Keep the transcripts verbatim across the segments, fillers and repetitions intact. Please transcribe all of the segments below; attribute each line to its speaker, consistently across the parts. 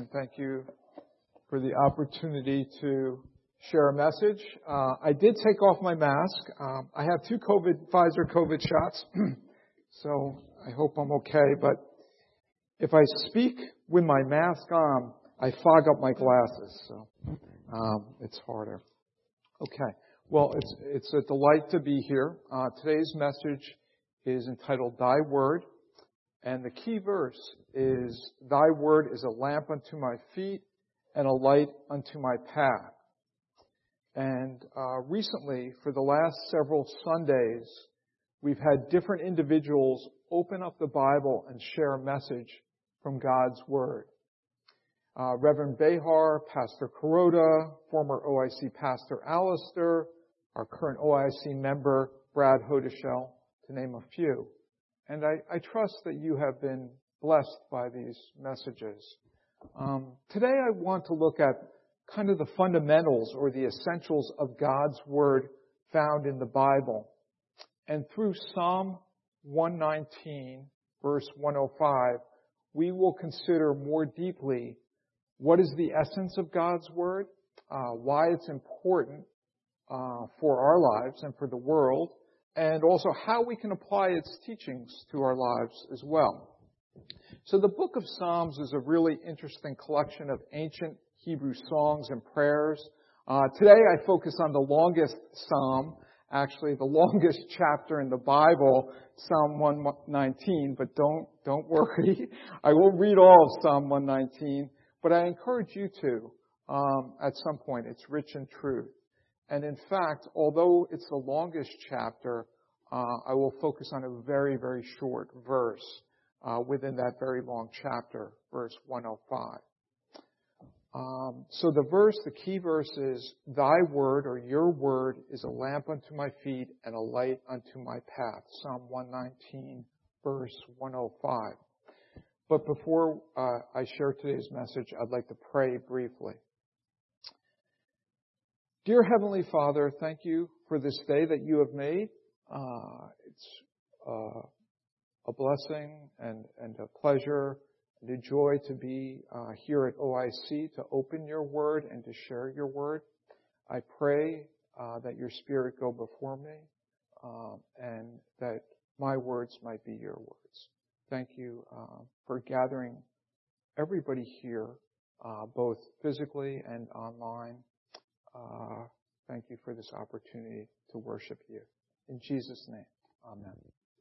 Speaker 1: Thank you for the opportunity to share a message. Uh, I did take off my mask. Um, I have two COVID, Pfizer COVID shots, so I hope I'm okay. But if I speak with my mask on, I fog up my glasses, so um, it's harder. Okay. Well, it's it's a delight to be here. Uh, today's message is entitled "Thy Word," and the key verse is, "Thy word is a lamp unto my feet and a light unto my path." And uh, recently, for the last several Sundays, we've had different individuals open up the Bible and share a message from God's Word. Uh, Reverend Behar, Pastor Kuroda, former O I C Pastor Alistair, our current O I C member, Brad Hodeshell, to name a few. And I, I trust that you have been blessed by these messages. Um, today I want to look at kind of the fundamentals or the essentials of God's Word found in the Bible. And through Psalm one nineteen, verse one oh five, we will consider more deeply what is the essence of God's Word, uh, why it's important uh, for our lives and for the world, and also how we can apply its teachings to our lives as well. So the book of Psalms is a really interesting collection of ancient Hebrew songs and prayers. Uh, today I focus on the longest psalm, actually the longest chapter in the Bible, Psalm one nineteen, but don't, don't worry. I will read all of Psalm one nineteen, but I encourage you to, um, at some point. It's rich in truth. And in fact, although it's the longest chapter, uh, I will focus on a very, very short verse uh, within that very long chapter, verse one oh five. Um, so the verse, the key verse is, "Thy word," or your word, "is a lamp unto my feet and a light unto my path." Psalm one nineteen, verse one oh five. But before uh, I share today's message, I'd like to pray briefly. Dear Heavenly Father, thank you for this day that you have made. Uh, it's uh, a blessing and, and a pleasure and a joy to be uh, here at O I C to open your word and to share your word. I pray uh, that your Spirit go before me um, and that my words might be your words. Thank you uh, for gathering everybody here, uh, both physically and online. Uh, thank you for this opportunity to worship you. In Jesus' name, amen.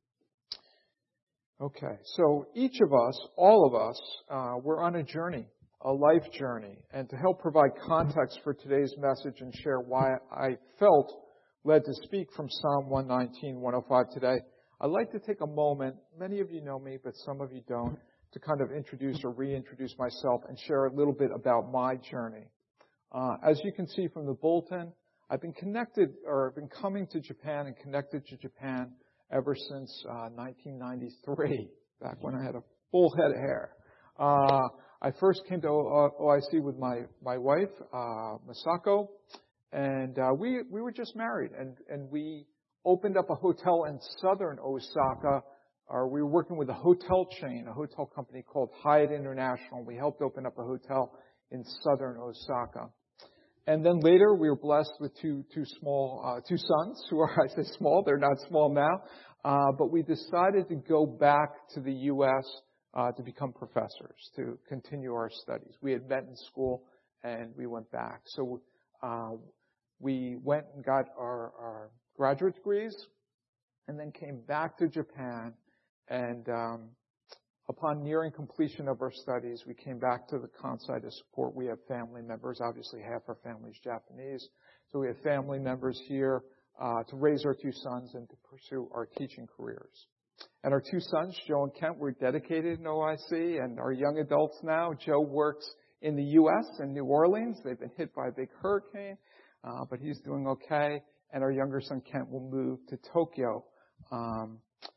Speaker 1: Okay, so each of us, all of us, uh, we're on a journey, a life journey. And to help provide context for today's message and share why I felt led to speak from Psalm one nineteen, one oh five today, I'd like to take a moment, many of you know me, but some of you don't, to kind of introduce or reintroduce myself and share a little bit about my journey. Uh, as you can see from the bulletin, I've been connected, or I've been coming to Japan and connected to Japan ever since uh, nineteen ninety-three, back when I had a full head of hair. Uh, I first came to O I C with my, my wife, uh, Masako, and uh, we we were just married, and, and we opened up a hotel in southern Osaka, or we were working with a hotel chain, a hotel company called Hyatt International. We helped open up a hotel in southern Osaka. And then later, we were blessed with two two small uh, two sons, who are, I say small, they're not small now. Uh, but we decided to go back to the U S uh, to become professors, to continue our studies. We had met in school, and we went back. So uh, we went and got our, our graduate degrees, and then came back to Japan. And um, upon nearing completion of our studies, we came back to the Kansai to support. We have family members. Obviously, half our family is Japanese. So we have family members here uh, to raise our two sons and to pursue our teaching careers. And our two sons, Joe and Kent, were dedicated in O I C, and our young adults now. Joe works in the U S in New Orleans. They've been hit by a big hurricane, uh, but he's doing okay. And our younger son, Kent, will move to Tokyo um,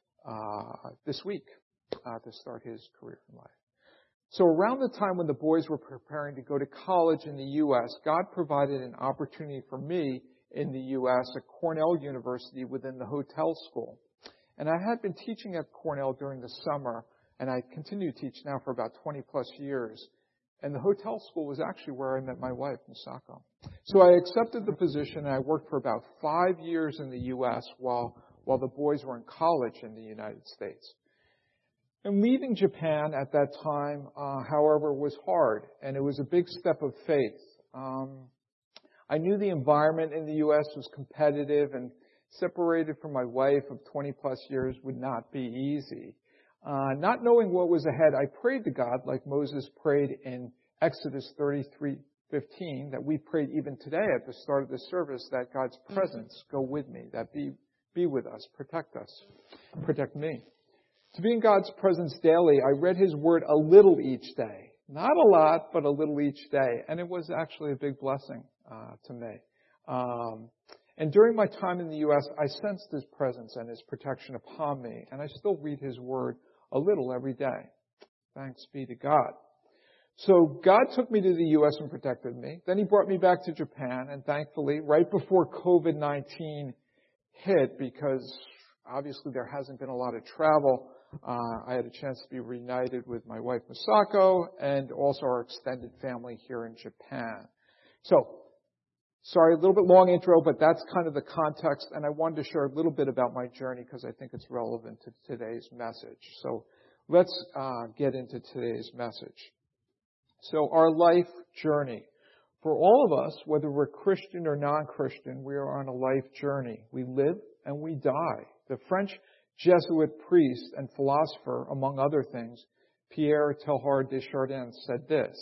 Speaker 1: uh, this week. Uh, to start his career in life. So around the time when the boys were preparing to go to college in the U S, God provided an opportunity for me in the U S at Cornell University within the hotel school. And I had been teaching at Cornell during the summer, and I continue to teach now for about twenty plus years. And the hotel school was actually where I met my wife, Misako. So I accepted the position, and I worked for about five years in the U S while, while the boys were in college in the United States. And leaving Japan at that time, uh, however, was hard, and it was a big step of faith. Um, I knew the environment in the U S was competitive, and separated from my wife of twenty plus years would not be easy. Uh, not knowing what was ahead, I prayed to God like Moses prayed in Exodus thirty-three fifteen, that we prayed even today at the start of the service, that God's presence go with me, that be, be with us, protect us, protect me. To be in God's presence daily, I read His Word a little each day. Not a lot, but a little each day. And it was actually a big blessing uh, to me. Um, and during my time in the U S, I sensed His presence and His protection upon me. And I still read His Word a little every day. Thanks be to God. So God took me to the U S and protected me. Then He brought me back to Japan. And thankfully, right before COVID nineteen hit, because obviously there hasn't been a lot of travel, Uh, I had a chance to be reunited with my wife, Misako, and also our extended family here in Japan. So, sorry, a little bit long intro, but that's kind of the context, and I wanted to share a little bit about my journey because I think it's relevant to today's message. So, let's uh, get into today's message. So, our life journey. For all of us, whether we're Christian or non-Christian, we are on a life journey. We live and we die. The French Jesuit priest and philosopher, among other things, Pierre Teilhard de Chardin, said this.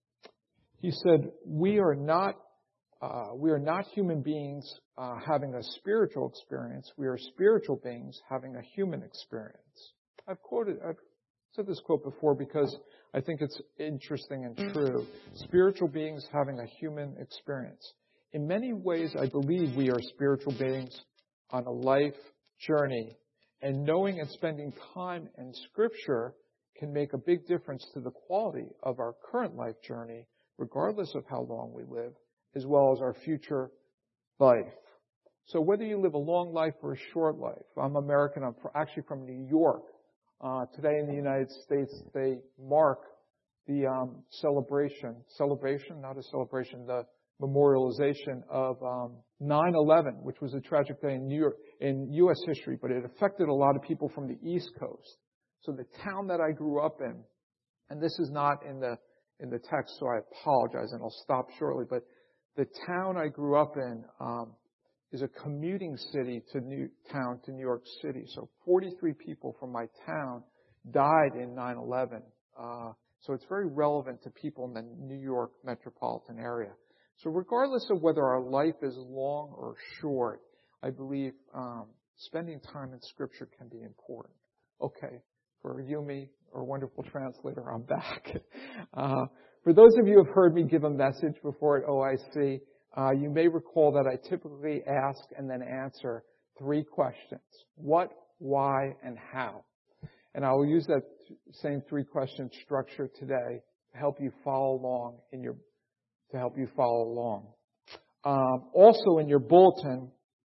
Speaker 1: He said, "We are not, uh, we are not human beings uh, having a spiritual experience. We are spiritual beings having a human experience." I've quoted, I've said this quote before because I think it's interesting and true. Spiritual beings having a human experience. In many ways, I believe we are spiritual beings on a life journey. And knowing and spending time in Scripture can make a big difference to the quality of our current life journey, regardless of how long we live, as well as our future life. So whether you live a long life or a short life, I'm American, I'm actually from New York. Uh, today in the United States, they mark the um, celebration, celebration, not a celebration, the memorialization of um, nine eleven, which was a tragic day in New York, in U S history, but it affected a lot of people from the East Coast. So the town that I grew up in, and this is not in the in the text, so I apologize, and I'll stop shortly. But the town I grew up in um, is a commuting city to New town to New York City. So forty-three people from my town died in nine eleven. Uh, so it's very relevant to people in the New York metropolitan area. So regardless of whether our life is long or short, I believe um, spending time in Scripture can be important. Okay, for Yumi, our wonderful translator, I'm back. Uh, for those of you who have heard me give a message before at O I C, uh, you may recall that I typically ask and then answer three questions. What, why, and how? And I will use that same three-question structure today to help you follow along in your to help you follow along. Um, also in your bulletin,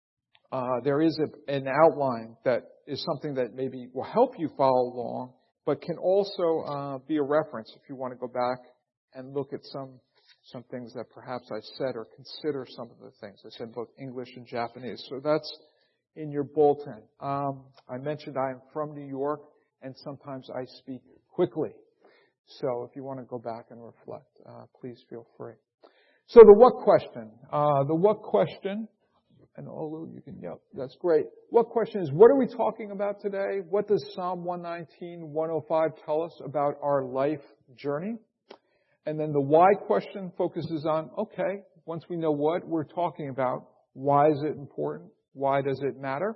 Speaker 1: uh, there is a, an outline that is something that maybe will help you follow along, but can also uh, be a reference if you want to go back and look at some some things that perhaps I said or consider some of the things. I said both English and Japanese. So that's in your bulletin. Um, I mentioned I am from New York, and sometimes I speak quickly. So if you want to go back and reflect, uh, please feel free. So the what question, uh, the what question, and Olu, you can, yep, that's great. What question is, what are we talking about today? What does Psalm one nineteen, one oh five tell us about our life journey? And then the why question focuses on, okay, once we know what we're talking about, why is it important? Why does it matter?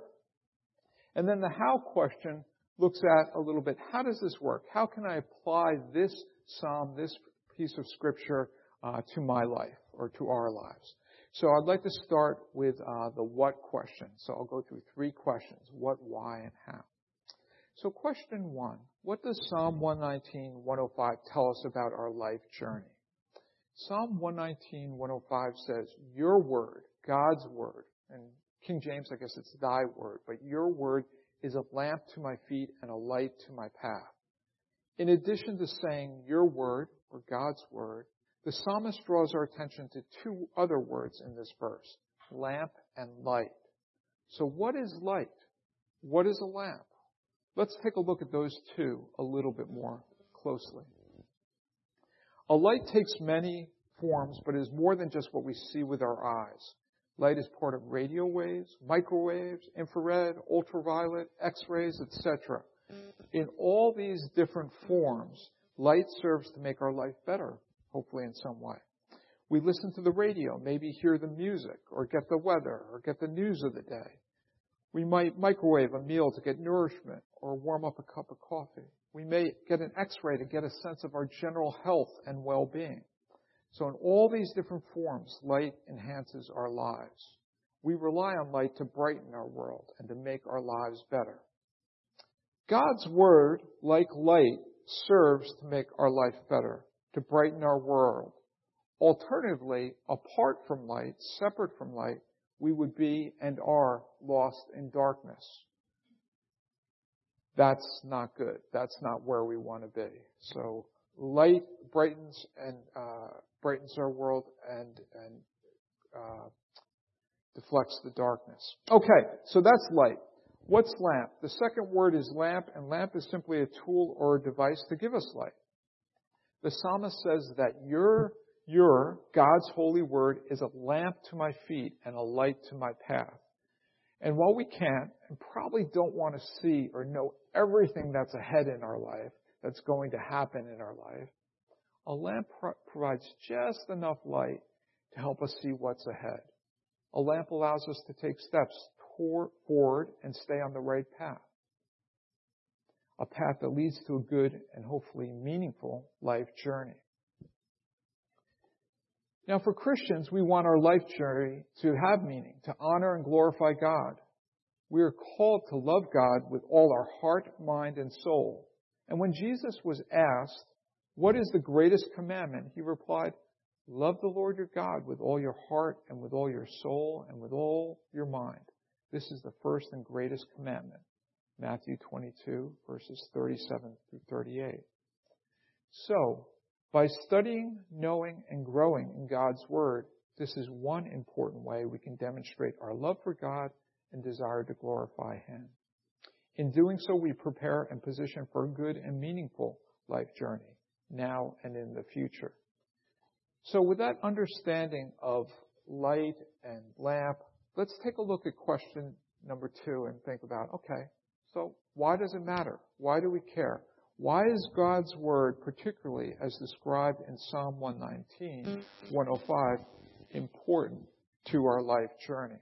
Speaker 1: And then the how question looks at a little bit, how does this work? How can I apply this psalm, this piece of Scripture, uh, to my life or to our lives? So I'd like to start with uh, the what question. So I'll go through three questions, what, why, and how. So question one, what does Psalm one nineteen, one oh five tell us about our life journey? Psalm one nineteen, one oh five says, your word, God's word, and King James, I guess it's thy word, but your word is a lamp to my feet and a light to my path. In addition to saying your word or God's Word, the psalmist draws our attention to two other words in this verse, lamp and light. So what is light? What is a lamp? Let's take a look at those two a little bit more closely. A light takes many forms, but is more than just what we see with our eyes. Light is part of radio waves, microwaves, infrared, ultraviolet, X-rays, et cetera. In all these different forms, light serves to make our life better, hopefully in some way. We listen to the radio, maybe hear the music, or get the weather, or get the news of the day. We might microwave a meal to get nourishment, or warm up a cup of coffee. We may get an X-ray to get a sense of our general health and well-being. So in all these different forms, light enhances our lives. We rely on light to brighten our world and to make our lives better. God's Word, like light, serves to make our life better, to brighten our world. Alternatively, apart from light, separate from light, we would be and are lost in darkness. That's not good. That's not where we want to be. So light brightens and uh, brightens our world and and uh, deflects the darkness. Okay, so that's light. What's lamp? The second word is lamp, and lamp is simply a tool or a device to give us light. The psalmist says that your your God's holy word is a lamp to my feet and a light to my path. And while we can't and probably don't want to see or know everything that's ahead in our life, that's going to happen in our life, a lamp pro- provides just enough light to help us see what's ahead. A lamp allows us to take steps toward, forward and stay on the right path. A path that leads to a good and hopefully meaningful life journey. Now, for Christians, we want our life journey to have meaning, to honor and glorify God. We are called to love God with all our heart, mind, and soul. And when Jesus was asked, what is the greatest commandment? He replied, love the Lord your God with all your heart and with all your soul and with all your mind. This is the first and greatest commandment. Matthew twenty-two, verses thirty-seven through thirty-eight. So, by studying, knowing, and growing in God's Word, this is one important way we can demonstrate our love for God and desire to glorify Him. In doing so, we prepare and position for a good and meaningful life journey, now and in the future. So with that understanding of light and lamp, let's take a look at question number two and think about, okay, so why does it matter? Why do we care? Why is God's Word, particularly as described in Psalm one nineteen, one oh five, important to our life journey?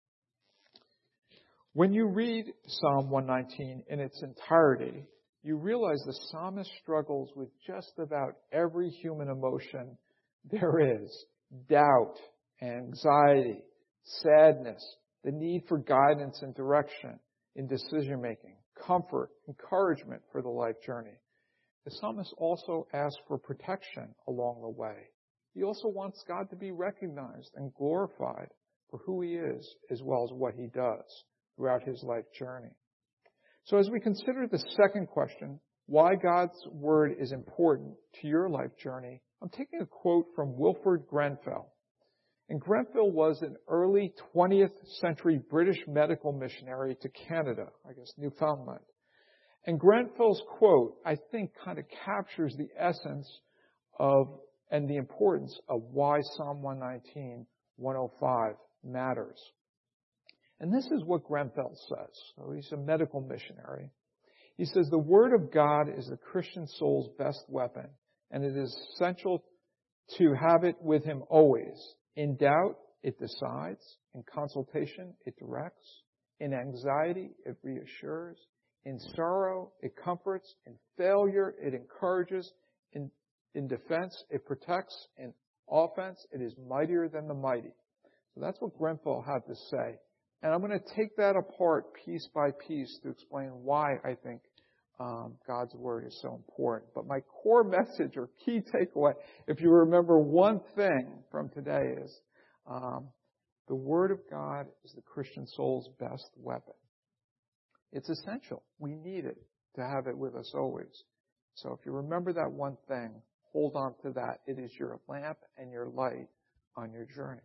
Speaker 1: When you read Psalm one nineteen in its entirety, you realize the psalmist struggles with just about every human emotion there is. Doubt, anxiety, sadness, the need for guidance and direction in decision making, comfort, encouragement for the life journey. The psalmist also asks for protection along the way. He also wants God to be recognized and glorified for who He is as well as what He does throughout his life journey. So as we consider the second question, why God's Word is important to your life journey, I'm taking a quote from Wilfred Grenfell. And Grenfell was an early twentieth century British medical missionary to Canada, I guess Newfoundland. And Grenfell's quote, I think, kind of captures the essence of and the importance of why Psalm one nineteen, one oh five matters. And this is what Grenfell says. So he's a medical missionary. He says, the Word of God is the Christian soul's best weapon, and it is essential to have it with him always. In doubt, it decides. In consultation, it directs. In anxiety, it reassures. In sorrow, it comforts. In failure, it encourages. In, in defense, it protects. In offense, it is mightier than the mighty. So that's what Grenfell had to say. And I'm going to take that apart piece by piece to explain why I think um, God's Word is so important. But my core message or key takeaway, if you remember one thing from today, is um, the Word of God is the Christian soul's best weapon. It's essential. We need it to have it with us always. So if you remember that one thing, Hold on to that. It is your lamp and your light on your journey.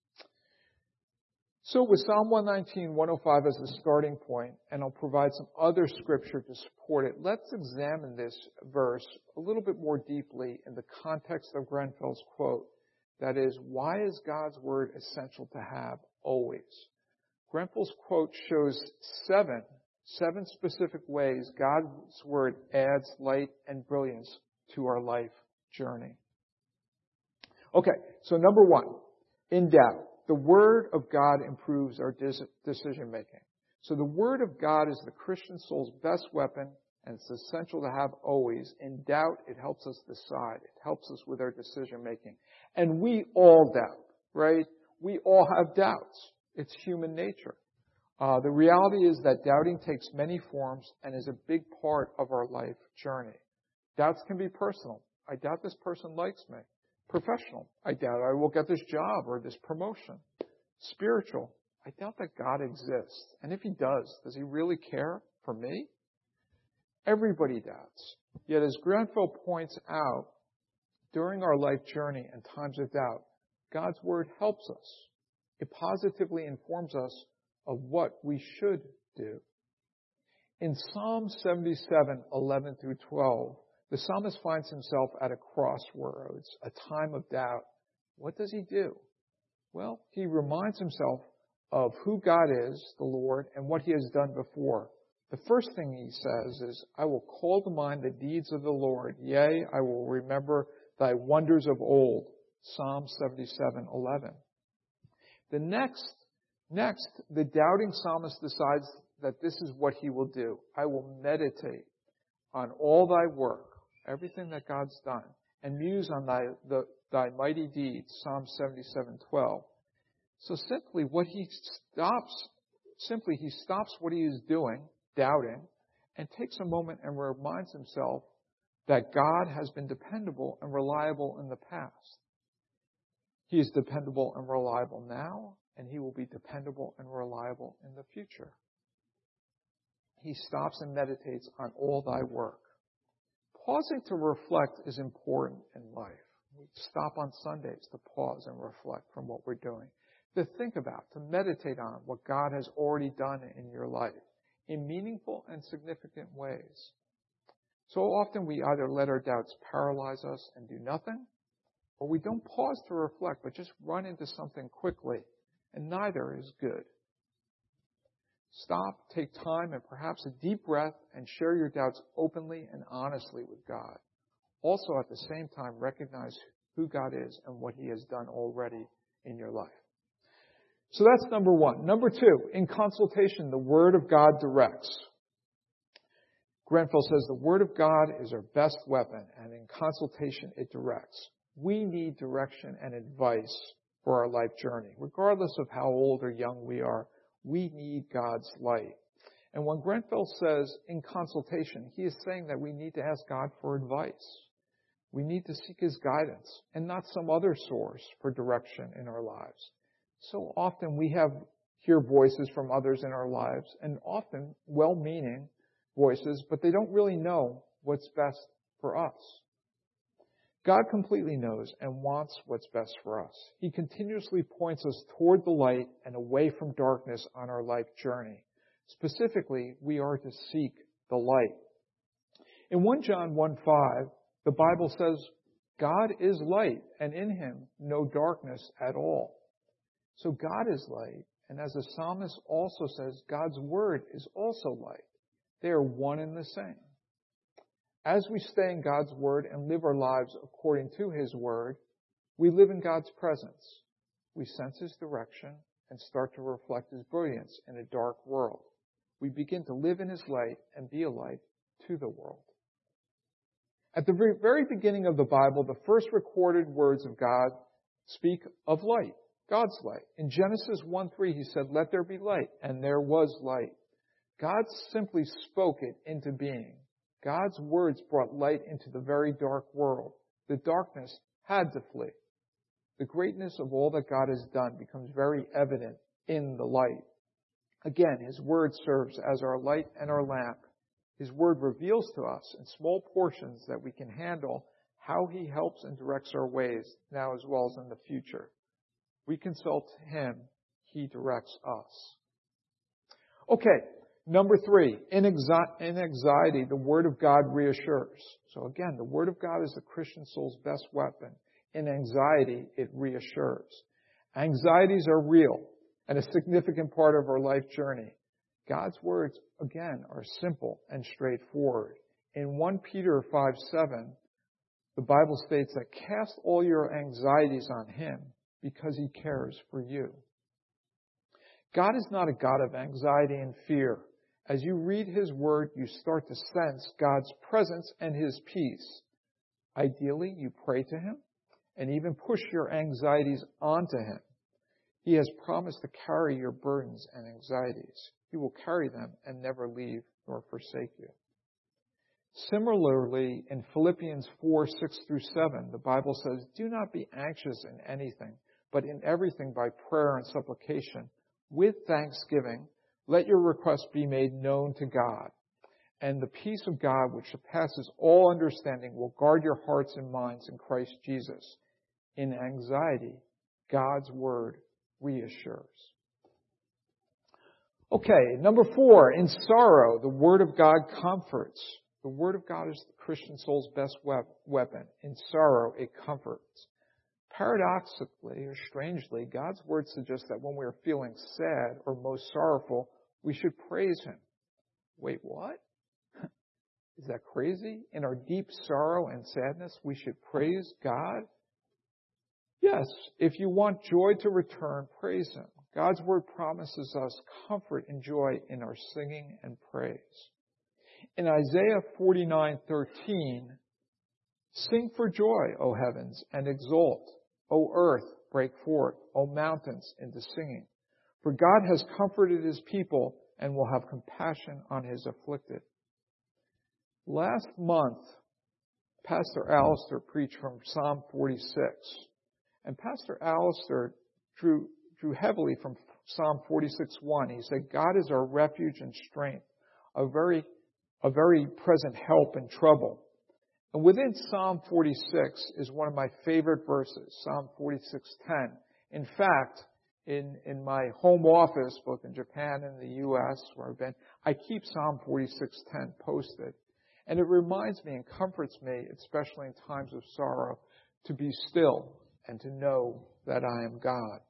Speaker 1: So with Psalm one nineteen, one oh five as the starting point, and I'll provide some other scripture to support it, let's examine this verse a little bit more deeply in the context of Grenfell's quote. That is, why is God's word essential to have always? Grenfell's quote shows seven, seven specific ways God's word adds light and brilliance to our life journey. Okay, so number one, in doubt. The Word of God improves our decision making. So the Word of God is the Christian soul's best weapon, and it's essential to have always. In doubt, it helps us decide. It helps us with our decision making. And we all doubt, right? We all have doubts. It's human nature. Uh, the reality is that doubting takes many forms and is a big part of our life journey. Doubts can be personal. I doubt this person likes me. Professional. I doubt I will get this job or this promotion. Spiritual. I doubt that God exists. And if he does, does he really care for me? Everybody doubts. Yet as Grenfell points out, during our life journey and times of doubt, God's word helps us. It positively informs us of what we should do. In Psalm seventy-seven, eleven through twelve, the psalmist finds himself at a crossroads, a time of doubt. What does he do? Well, he reminds himself of who God is, the Lord, and what he has done before. The first thing he says is, I will call to mind the deeds of the Lord. Yea, I will remember thy wonders of old. Psalm seventy-seven, eleven. The next, next, the doubting psalmist decides that this is what he will do. I will meditate on all thy work, everything that God's done, and muse on thy, the, thy mighty deeds, Psalm seventy-seven, twelve. So simply what he stops, simply he stops what he is doing, doubting, and takes a moment and reminds himself that God has been dependable and reliable in the past. He is dependable and reliable now, and he will be dependable and reliable in the future. He stops and meditates on all thy work. Pausing to reflect is important in life. We stop on Sundays to pause and reflect from what we're doing, to think about, to meditate on what God has already done in your life in meaningful and significant ways. So often we either let our doubts paralyze us and do nothing, or we don't pause to reflect, but just run into something quickly, and neither is good. Stop, take time, and perhaps a deep breath, and share your doubts openly and honestly with God. Also, at the same time, recognize who God is and what he has done already in your life. So that's number one. Number two, in consultation, the Word of God directs. Grenfell says the Word of God is our best weapon, and in consultation, it directs. We need direction and advice for our life journey, regardless of how old or young we are. We need God's light. And when Grenfell says in consultation, he is saying that we need to ask God for advice. We need to seek his guidance and not some other source for direction in our lives. So often we have hear voices from others in our lives, and often well-meaning voices, but they don't really know what's best for us. God completely knows and wants what's best for us. He continuously points us toward the light and away from darkness on our life journey. Specifically, we are to seek the light. In First John one five, the Bible says, God is light, and in him no darkness at all. So God is light, and as the psalmist also says, God's word is also light. They are one and the same. As we stay in God's word and live our lives according to his word, we live in God's presence. We sense his direction and start to reflect his brilliance in a dark world. We begin to live in his light and be a light to the world. At the very beginning of the Bible, the first recorded words of God speak of light, God's light. In Genesis one three, he said, "Let there be light," and there was light. God simply spoke it into being. God's words brought light into the very dark world. The darkness had to flee. The greatness of all that God has done becomes very evident in the light. Again, his word serves as our light and our lamp. His word reveals to us in small portions that we can handle how He helps and directs our ways now as well as in the future. We consult Him. He directs us. Okay, number three, in anxiety, the Word of God reassures. So again, the Word of God is the Christian soul's best weapon. In anxiety, it reassures. Anxieties are real and a significant part of our life journey. God's words, again, are simple and straightforward. In First Peter five seven, the Bible states that cast all your anxieties on Him because He cares for you. God is not a God of anxiety and fear. As you read His Word, you start to sense God's presence and His peace. Ideally, you pray to Him and even push your anxieties onto Him. He has promised to carry your burdens and anxieties. He will carry them and never leave nor forsake you. Similarly, in Philippians four six through seven, the Bible says, "Do not be anxious in anything, but in everything by prayer and supplication, with thanksgiving, let your requests be made known to God. And the peace of God, which surpasses all understanding, will guard your hearts and minds in Christ Jesus." In anxiety, God's Word reassures. Okay, number four, in sorrow, the Word of God comforts. The Word of God is the Christian soul's best weapon. In sorrow, it comforts. Paradoxically or strangely, God's Word suggests that when we are feeling sad or most sorrowful, we should praise Him. Wait, what? Is that crazy? In our deep sorrow and sadness, we should praise God? Yes, if you want joy to return, praise Him. God's Word promises us comfort and joy in our singing and praise. In Isaiah forty-nine thirteen, "Sing for joy, O heavens, and exult. O earth, break forth. O mountains, into singing. For God has comforted His people and will have compassion on His afflicted." Last month, Pastor Alistair preached from Psalm forty-six. And Pastor Alistair drew, drew heavily from Psalm forty-six one. He said, "God is our refuge and strength, a very, a very present help in trouble." And within Psalm forty-six is one of my favorite verses, Psalm forty-six ten. In fact, in, in my home office, both in Japan and the U S, where I've been, I keep Psalm forty-six ten posted. And it reminds me and comforts me, especially in times of sorrow, to be still and to know that I am God.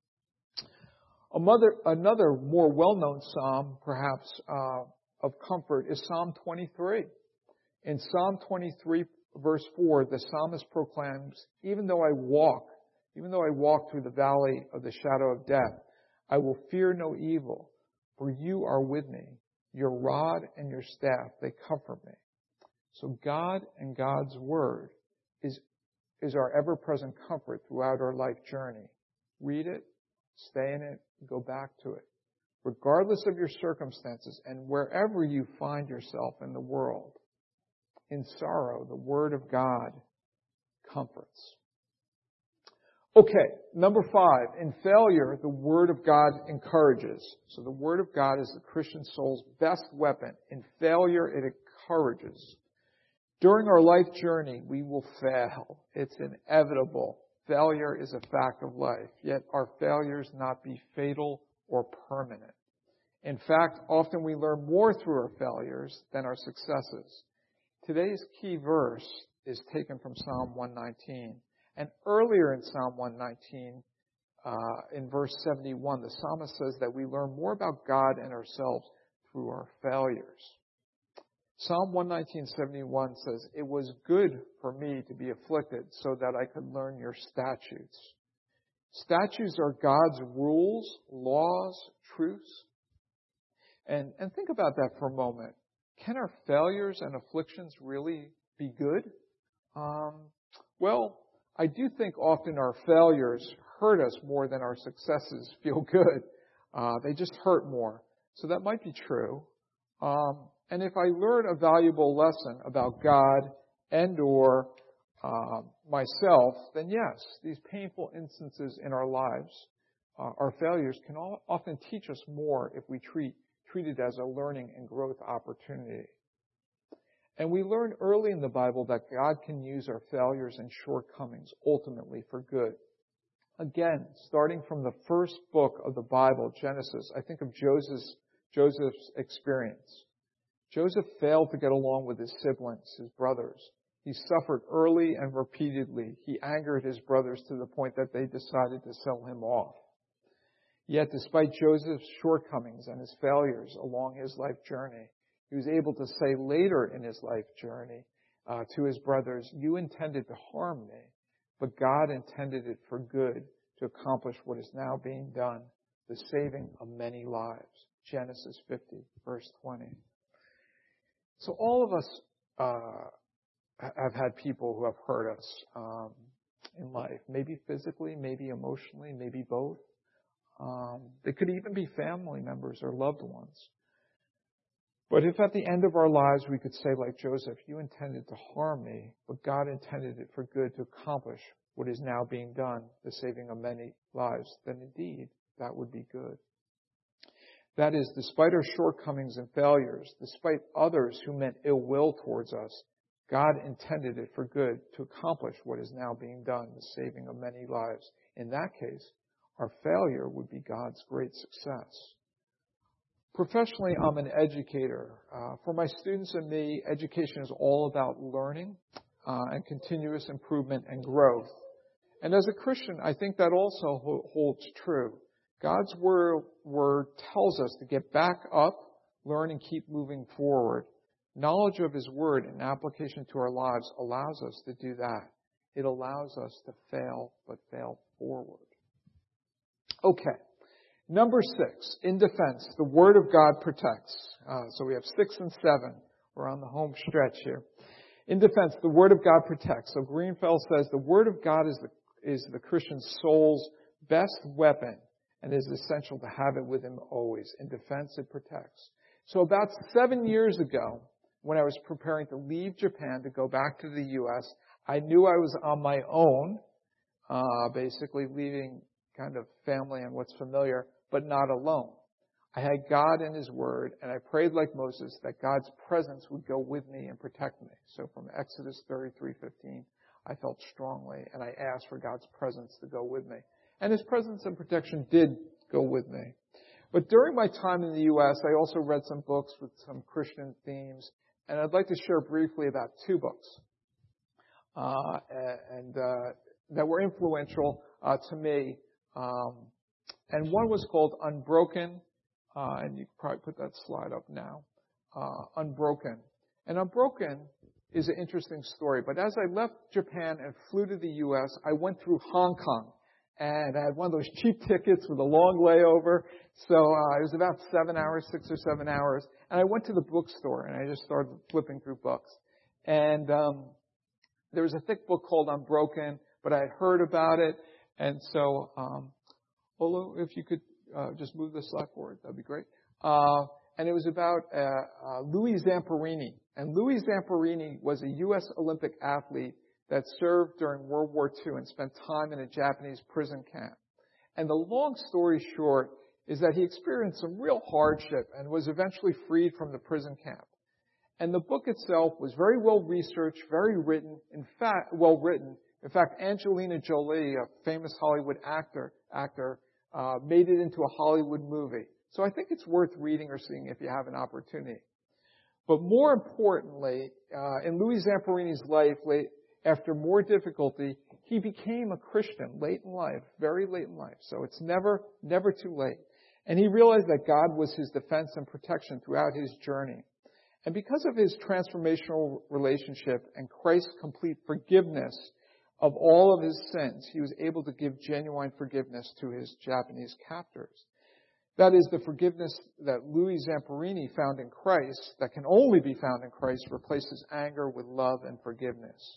Speaker 1: Another, another more well-known psalm, perhaps, uh, of comfort is Psalm twenty-three. In Psalm twenty-three, verse four, the psalmist proclaims, "Even though I walk, even though I walk through the valley of the shadow of death, I will fear no evil, for you are with me. Your rod and your staff, they comfort me." So God and God's Word is, is our ever-present comfort throughout our life journey. Read it, stay in it, go back to it. Regardless of your circumstances and wherever you find yourself in the world, in sorrow, the Word of God comforts. Okay, number five, in failure, the Word of God encourages. So the Word of God is the Christian soul's best weapon. In failure, it encourages. During our life journey, we will fail. It's inevitable. Failure is a fact of life, yet our failures not be fatal or permanent. In fact, often we learn more through our failures than our successes. Today's key verse is taken from Psalm one nineteen. And earlier in Psalm one nineteen, uh, in verse seventy-one, the psalmist says that we learn more about God and ourselves through our failures. Psalm one nineteen seventy-one says, "It was good for me to be afflicted so that I could learn your statutes." Statutes are God's rules, laws, truths. And, and think about that for a moment. Can our failures and afflictions really be good? Um, well, I do think often our failures hurt us more than our successes feel good. Uh, they just hurt more. So that might be true. Um, and if I learn a valuable lesson about God and or uh, myself, then yes, these painful instances in our lives, uh, our failures can all, often teach us more if we treat, treat it as a learning and growth opportunity. And we learn early in the Bible that God can use our failures and shortcomings ultimately for good. Again, starting from the first book of the Bible, Genesis, I think of Joseph's, Joseph's experience. Joseph failed to get along with his siblings, his brothers. He suffered early and repeatedly. He angered his brothers to the point that they decided to sell him off. Yet, despite Joseph's shortcomings and his failures along his life journey, he was able to say later in his life journey uh, to his brothers, "You intended to harm me, but God intended it for good to accomplish what is now being done, the saving of many lives." Genesis fifty, verse twenty. So all of us uh, have had people who have hurt us um, in life, maybe physically, maybe emotionally, maybe both. Um, they could even be family members or loved ones. But if at the end of our lives we could say like Joseph, "You intended to harm me, but God intended it for good to accomplish what is now being done, the saving of many lives," then indeed that would be good. That is, despite our shortcomings and failures, despite others who meant ill will towards us, God intended it for good to accomplish what is now being done, the saving of many lives. In that case, our failure would be God's great success. Professionally, I'm an educator. Uh, for my students and me, education is all about learning uh, and continuous improvement and growth. And as a Christian, I think that also ho- holds true. God's word, word tells us to get back up, learn, and keep moving forward. Knowledge of His Word and application to our lives allows us to do that. It allows us to fail, but fail forward. Okay. Number six, in defense, the Word of God protects. Uh, so we have six and seven. We're on the home stretch here. In defense, the Word of God protects. So Greenfeld says the Word of God is the, is the Christian soul's best weapon and is essential to have it with him always. In defense, it protects. So about seven years ago, when I was preparing to leave Japan to go back to the U S, I knew I was on my own, uh, basically leaving kind of family and what's familiar, but not alone. I had God and His Word, and I prayed like Moses that God's presence would go with me and protect me. So from Exodus thirty-three fifteen, I felt strongly, and I asked for God's presence to go with me. And His presence and protection did go with me. But during my time in the U S, I also read some books with some Christian themes, and I'd like to share briefly about two books uh, and uh, that were influential uh, to me. Um, and one was called Unbroken, uh, and you can probably put that slide up now. Uh, Unbroken. And Unbroken is an interesting story. But as I left Japan and flew to the U S, I went through Hong Kong. And I had one of those cheap tickets with a long layover. So uh, it was about seven hours, six or seven hours. And I went to the bookstore and I just started flipping through books. And um, there was a thick book called Unbroken, but I had heard about it. And so, um, Olu, if you could uh, just move the slide forward, that'd be great. Uh, and it was about uh, uh, Louis Zamperini. And Louis Zamperini was a U S Olympic athlete that served during World War Two and spent time in a Japanese prison camp. And the long story short is that he experienced some real hardship and was eventually freed from the prison camp. And the book itself was very well researched, very written, in fact, well written. In fact, Angelina Jolie, a famous Hollywood actor, actor, uh, made it into a Hollywood movie. So I think it's worth reading or seeing if you have an opportunity. But more importantly, uh, in Louis Zamperini's life, late, after more difficulty, he became a Christian late in life, very late in life. So it's never, never too late. And he realized that God was his defense and protection throughout his journey. And because of his transformational relationship and Christ's complete forgiveness of all of his sins, he was able to give genuine forgiveness to his Japanese captors. That is, the forgiveness that Louis Zamperini found in Christ, that can only be found in Christ, replaces anger with love and forgiveness.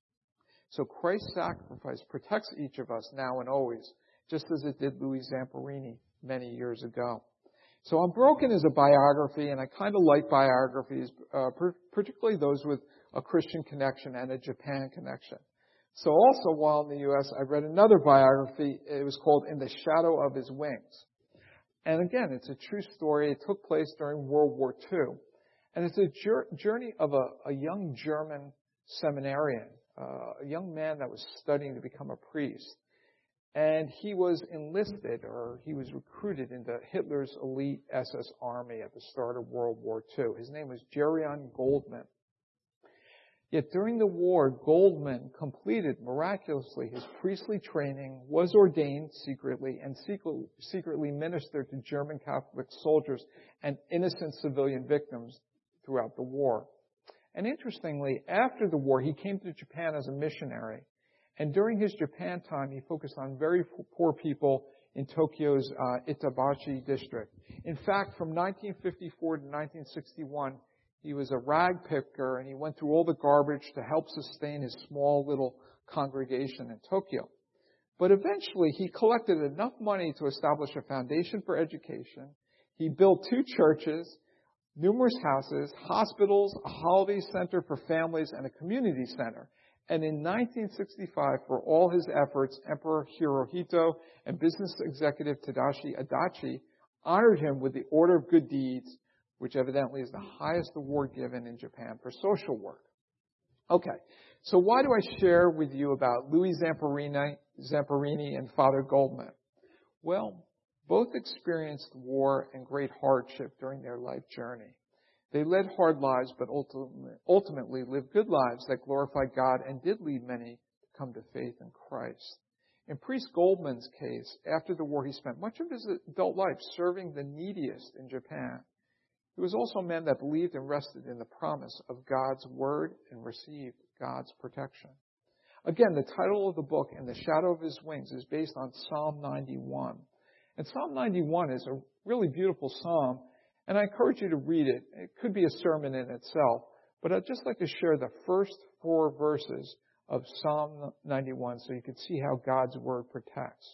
Speaker 1: So Christ's sacrifice protects each of us now and always, just as it did Louis Zamperini many years ago. So Unbroken is a biography, and I kind of like biographies, uh, particularly those with a Christian connection and a Japan connection. So also while in the U S, I read another biography. It was called In the Shadow of His Wings. And again, it's a true story. It took place during World War Two. And it's a jur- journey of a, a young German seminarian, uh, a young man that was studying to become a priest. And he was enlisted, or he was recruited into Hitler's elite S S army at the start of World War Two. His name was Gerion Goldman. Yet during the war, Goldman completed miraculously his priestly training, was ordained secretly, and secretly ministered to German Catholic soldiers and innocent civilian victims throughout the war. And interestingly, after the war, he came to Japan as a missionary. And during his Japan time, he focused on very poor people in Tokyo's uh, Itabashi district. In fact, from nineteen fifty-four to nineteen sixty-one, he was a rag picker, and he went through all the garbage to help sustain his small little congregation in Tokyo. But eventually, he collected enough money to establish a foundation for education. He built two churches, numerous houses, hospitals, a holiday center for families, and a community center. And in nineteen sixty-five, for all his efforts, Emperor Hirohito and business executive Tadashi Adachi honored him with the Order of Good Deeds, which evidently is the highest award given in Japan for social work. Okay, so why do I share with you about Louis Zamperini, Zamperini and Father Goldman? Well, both experienced war and great hardship during their life journey. They led hard lives, but ultimately lived good lives that glorified God and did lead many to come to faith in Christ. In Priest Goldman's case, after the war, he spent much of his adult life serving the neediest in Japan. He was also a man that believed and rested in the promise of God's word and received God's protection. Again, the title of the book, In the Shadow of His Wings, is based on Psalm ninety-one. And Psalm ninety-one is a really beautiful psalm, and I encourage you to read it. It could be a sermon in itself, but I'd just like to share the first four verses of Psalm ninety-one so you can see how God's word protects.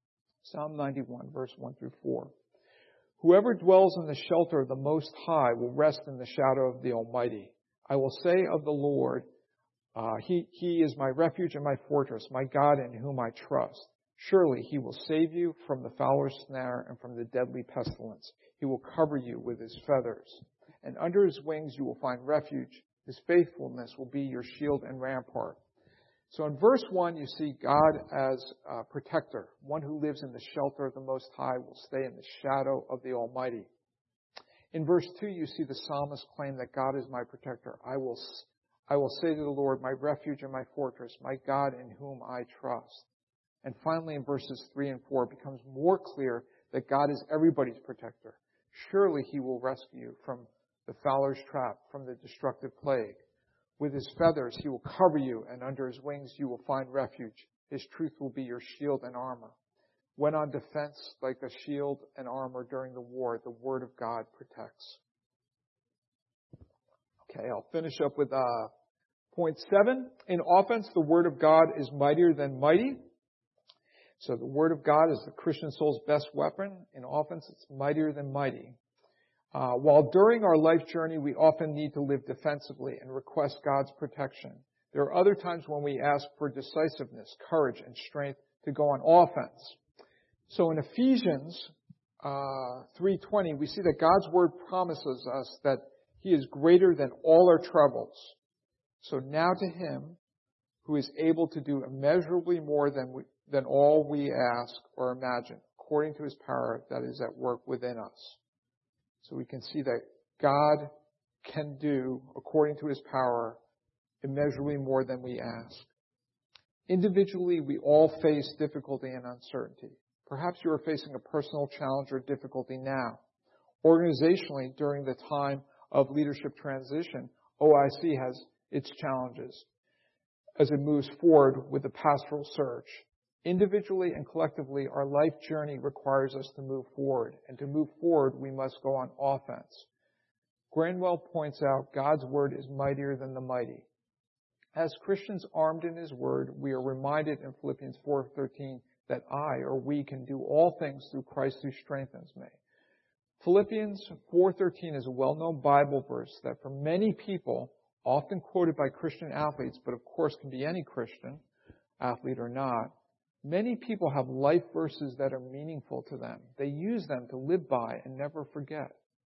Speaker 1: Psalm ninety-one, verse one through four. Whoever dwells in the shelter of the Most High will rest in the shadow of the Almighty. I will say of the Lord, uh, he, he is my refuge and my fortress, my God in whom I trust. Surely he will save you from the fowler's snare and from the deadly pestilence. He will cover you with his feathers, and under his wings you will find refuge. His faithfulness will be your shield and rampart. So in verse one, you see God as a protector. One who lives in the shelter of the Most High will stay in the shadow of the Almighty. In verse two, you see the psalmist claim that God is my protector. I will, I will say to the Lord, my refuge and my fortress, my God in whom I trust. And finally, in verses three and four, it becomes more clear that God is everybody's protector. Surely he will rescue you from the fowler's trap, from the destructive plague. With his feathers he will cover you, and under his wings you will find refuge. His truth will be your shield and armor. When on defense like a shield and armor during the war, the word of God protects. Okay, I'll finish up with uh, point seven. In offense, the word of God is mightier than mighty. So the word of God is the Christian soul's best weapon. In offense, it's mightier than mighty. Uh, while during our life journey, we often need to live defensively and request God's protection, there are other times when we ask for decisiveness, courage, and strength to go on offense. So in Ephesians uh, three twenty, we see that God's word promises us that he is greater than all our troubles. So now to him who is able to do immeasurably more than we, than all we ask or imagine, according to his power that is at work within us. So we can see that God can do, according to his power, immeasurably more than we ask. Individually, we all face difficulty and uncertainty. Perhaps you are facing a personal challenge or difficulty now. Organizationally, during the time of leadership transition, O I C has its challenges as it moves forward with the pastoral search. Individually and collectively, our life journey requires us to move forward. And to move forward, we must go on offense. Granwell points out God's word is mightier than the mighty. As Christians armed in his word, we are reminded in Philippians four thirteen that I or we can do all things through Christ who strengthens me. Philippians four thirteen is a well-known Bible verse that for many people, often quoted by Christian athletes, but of course can be any Christian, athlete or not, many people have life verses that are meaningful to them. They use them to live by and never forget.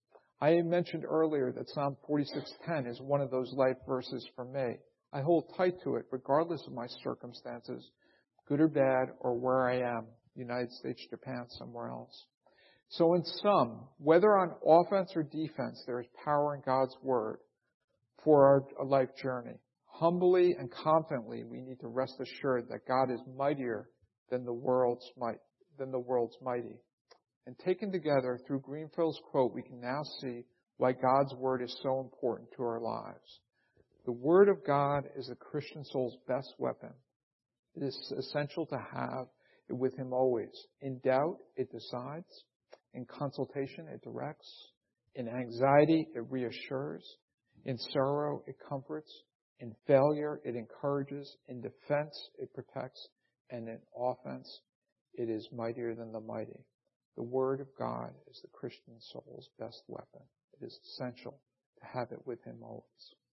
Speaker 1: I mentioned earlier that Psalm forty-six ten is one of those life verses for me. I hold tight to it regardless of my circumstances, good or bad, or where I am, United States, Japan, somewhere else. So in sum, whether on offense or defense, there is power in God's Word for our life journey. Humbly and confidently, we need to rest assured that God is mightier than the world's might, than the world's mighty. And taken together through Greenfield's quote, we can now see why God's Word is so important to our lives. The Word of God is the Christian soul's best weapon. It is essential to have it with Him always. In doubt, it decides. In consultation, it directs. In anxiety, it reassures. In sorrow, it comforts. In failure, it encourages. In defense, it protects. And in offense, it is mightier than the mighty. The Word of God is the Christian soul's best weapon. It is essential to have it with Him always.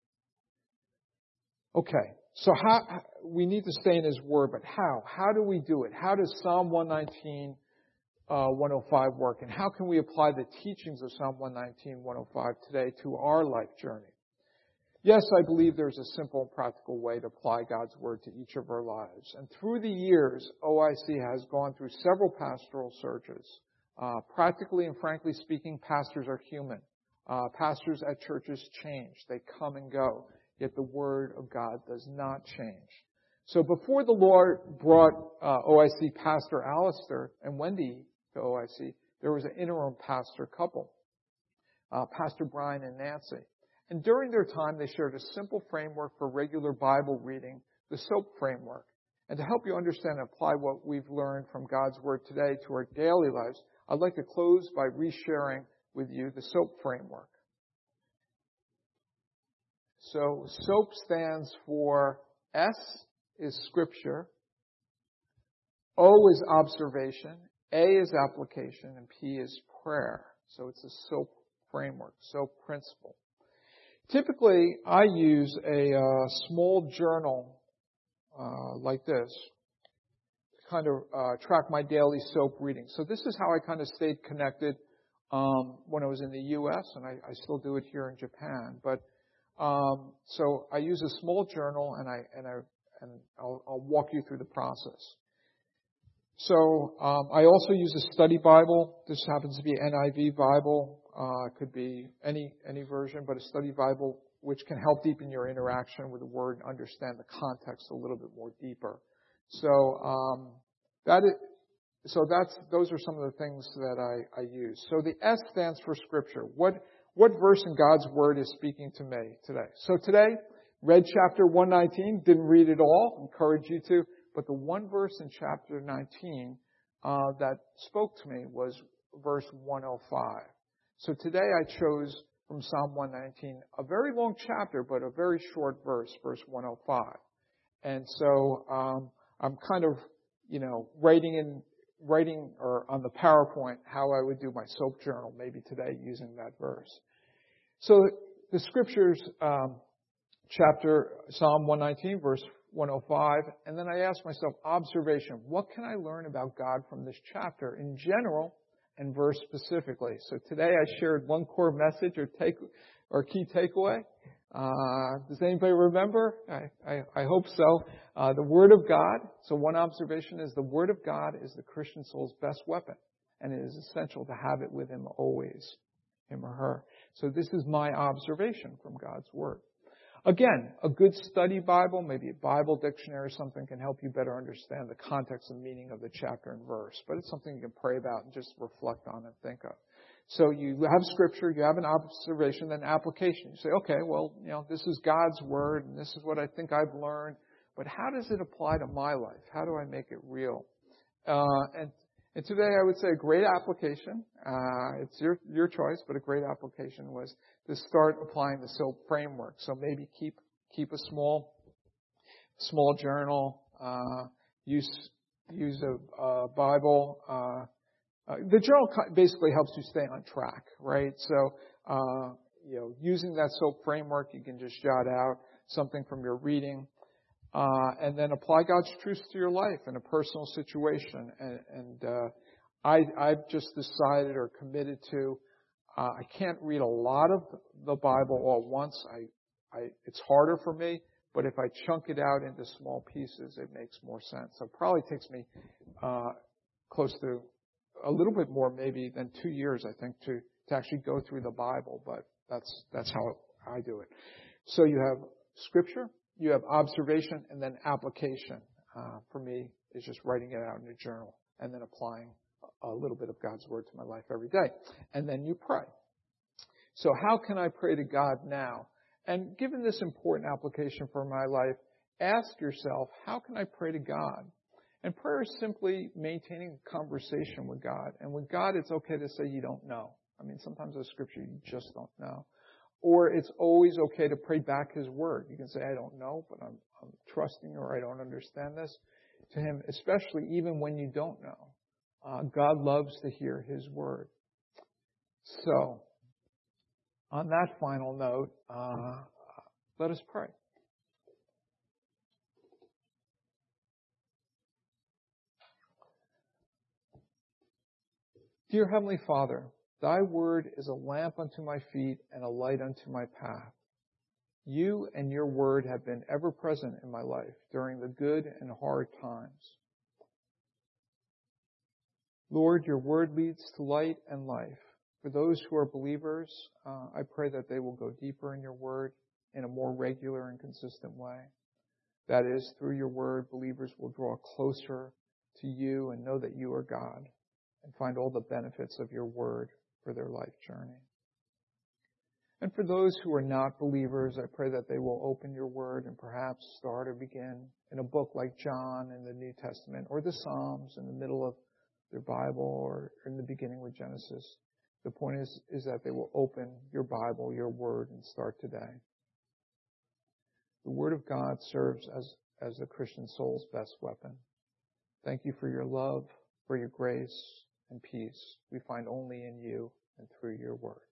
Speaker 1: Okay, so how, we need to stay in His Word, but how? How do we do it? How does Psalm one nineteen, uh, one oh five work? And how can we apply the teachings of Psalm one nineteen, one oh five today to our life journey? Yes, I believe there's a simple and practical way to apply God's Word to each of our lives. And through the years, O I C has gone through several pastoral searches. Uh, practically and frankly speaking, pastors are human. Uh, pastors at churches change. They come and go. Yet the Word of God does not change. So before the Lord brought uh, O I C Pastor Alistair and Wendy to O I C, there was an interim pastor couple, uh, Pastor Brian and Nancy. And during their time, they shared a simple framework for regular Bible reading, the SOAP framework. And to help you understand and apply what we've learned from God's Word today to our daily lives, I'd like to close by resharing with you the SOAP framework. So SOAP stands for S is Scripture, O is observation, A is application, and P is prayer. So it's a SOAP framework, SOAP principle. Typically, I use a uh, small journal uh, like this to kind of uh, track my daily SOAP reading. So this is how I kind of stayed connected um, when I was in the U S, and I, I still do it here in Japan. But um, so I use a small journal, and I and I and I'll, I'll walk you through the process. So um, I also use a study Bible. This happens to be N I V Bible. Uh, it could be any any version, but a study Bible which can help deepen your interaction with the Word and understand the context a little bit more deeper. So um, that is, so that's those are some of the things that I, I use. So the S stands for Scripture. What what verse in God's Word is speaking to me today? So today, read chapter one nineteen. Didn't read it all. Encourage you to. But the one verse in chapter nineteen uh, that spoke to me was verse one oh five. So today I chose from Psalm one nineteen, a very long chapter, but a very short verse, verse one oh five. And so um, I'm kind of, you know, writing in, writing or on the PowerPoint how I would do my SOAP journal maybe today using that verse. So the scriptures, um, chapter Psalm one nineteen, verse one oh five, and then I asked myself, observation, what can I learn about God from this chapter in general and verse specifically? So today I shared one core message or take or key takeaway. Uh, does anybody remember? I, I, I hope so. Uh, the Word of God. So one observation is the Word of God is the Christian soul's best weapon, and it is essential to have it with him always, him or her. So this is my observation from God's Word. Again, a good study Bible, maybe a Bible dictionary or something, can help you better understand the context and meaning of the chapter and verse. But it's something you can pray about and just reflect on and think of. So you have Scripture, you have an observation, then application. You say, okay, well, you know, this is God's Word, and this is what I think I've learned. But how does it apply to my life? How do I make it real? Uh, and, and today I would say a great application. Uh, it's your your choice, but a great application was to start applying the SOAP framework. So maybe keep keep a small small journal. Uh, use use a, a Bible. Uh, uh, the journal basically helps you stay on track, right? So uh, you know, using that SOAP framework, you can just jot out something from your reading, uh, and then apply God's truths to your life in a personal situation. And, and uh, I I've just decided or committed to Uh, I can't read a lot of the Bible all at once. I, I, it's harder for me, but if I chunk it out into small pieces, it makes more sense. So it probably takes me uh, close to a little bit more maybe than two years, I think, to, to actually go through the Bible, but that's, that's how I do it. So you have Scripture, you have observation, and then application. Uh, for me, is just writing it out in a journal and then applying a little bit of God's Word to my life every day. And then you pray. So how can I pray to God now? And given this important application for my life, ask yourself, how can I pray to God? And prayer is simply maintaining a conversation with God. And with God, it's okay to say you don't know. I mean, sometimes in Scripture you just don't know. Or it's always okay to pray back His Word. You can say, I don't know, but I'm, I'm trusting, or I don't understand this, to Him, especially even when you don't know. Uh, God loves to hear His Word. So, on that final note, uh, let us pray. Dear Heavenly Father, Thy Word is a lamp unto my feet and a light unto my path. You and Your Word have been ever present in my life during the good and hard times. Lord, Your Word leads to light and life. For those who are believers, uh, I pray that they will go deeper in Your Word in a more regular and consistent way. That is, through Your Word, believers will draw closer to You and know that You are God and find all the benefits of Your Word for their life journey. And for those who are not believers, I pray that they will open Your Word and perhaps start or begin in a book like John in the New Testament, or the Psalms in the middle of their Bible, or in the beginning with Genesis. The point is, is that they will open Your Bible, Your Word, and start today. The Word of God serves as, as the Christian soul's best weapon. Thank You for Your love, for Your grace and peace we find only in You and through Your Word.